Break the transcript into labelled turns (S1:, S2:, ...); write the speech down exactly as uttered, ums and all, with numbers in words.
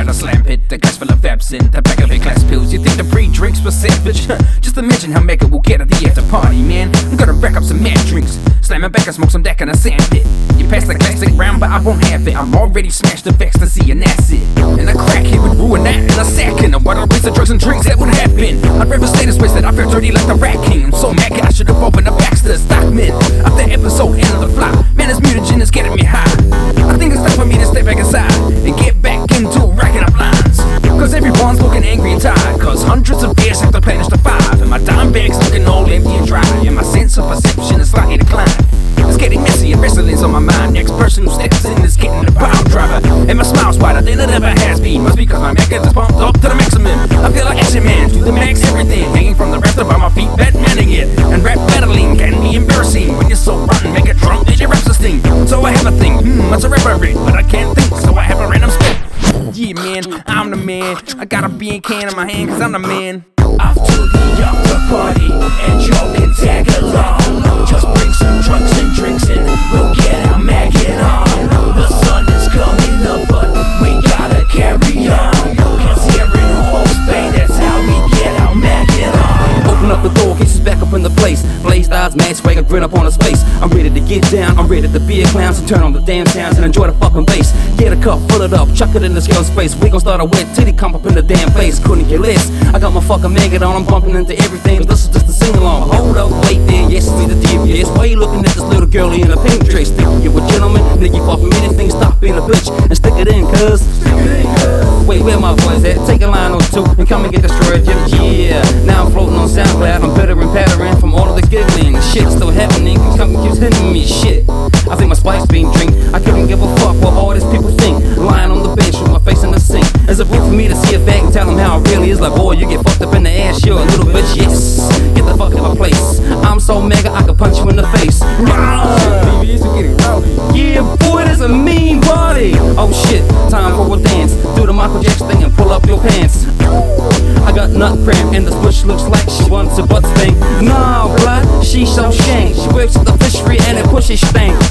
S1: at a slam pit, a glass full of absinthe, a pack of big glass pills. You think the pre-drinks were savage? Just imagine how mega we'll get at the after party, man. I'm gonna rack up some mad drinks, slam it back and smoke some deck in a sand pit. You pass the classic round, but I won't have it. I'm already smashed of ecstasy and that's it. And a crackhead would ruin that in a second. And what a waste of drugs and drinks that would happen. I'd rather stay this wasted, I feel dirty like the Rat King. I'm so mad, I should've opened the Baxter Stockman. After episode, end of the flop. Man, this mutagen is getting me high. I think it's time for me to step back inside and get back into racking up lines. Cause everyone's looking angry and tired, cause hundreds of beers have to plenish the five. And my dime bag's looking all empty and dry, and my sense of perception is slightly declined. It's getting messy and wrestling's on my mind. Next person who steps in is getting the pile driver. And my smile's wider than it ever has been. Must be cause my neck is pumped up to the maximum. I feel like Action Man, do the max everything. Hanging from the rafter by my feet, Batmaning it. And rap battling can be embarrassing when you're so rotten, make it drunk, did your raps a sting. So I have a thing, hmm, what's a rapper rate? But I can't think, so I have a random spit. Yeah man, I'm the man. I got a beer can in my hand cause I'm the man.
S2: Off to the after party, and y'all can tag along. Just bring some drugs and drinks and we'll get our maggot on. The sun is coming up, but we gotta carry on. Cause here in Horse Bay, that's how we get our maggot on.
S3: Open up the door, cases back up in the place. Blazed eyes, mad swag, a grin up on his face. I'm ready to get down, I'm ready to be a clown. So turn on the damn sounds and enjoy the fucking bass. Get a cup, fill it up, chuck it in this girl's face. We gon' start a wet titty come up in the damn face. Couldn't get less, I got my fucking maggot on. I'm bumping into everything, but this is just a sing-along. Hold up, wait there, yes, it's me the devious. Why you looking at this little girlie in a pink dress? Think you a gentleman, nigga, fuck from anything, stop being a bitch and stick it in, cuz. Wait, where my boys at? Take a line or two and come and get destroyed, yeah, yeah. Now I'm floating on SoundCloud, I'm bitter and pattering from all of the giggling. The shit's still happening, something keeps hitting me, shit. I think my spike's being drink, I couldn't give a fuck what all these people think. Lying on the bench with my face in the sink. There's a room for me to see it back and tell them how it really is. Like, boy, you get fucked up in the ass, you're a little bitch, yes. Get the fuck out of my place. I'm so mega, I can punch you in the face. Yeah, boy, that's a mean body. Oh shit, time for a dance. Do the Michael Jackson thing and pull up your pants. I got nut cramp and this bush looks like she wants a butt thing. Nah, blood, she so shank. She works at the fishery and it pushes stank.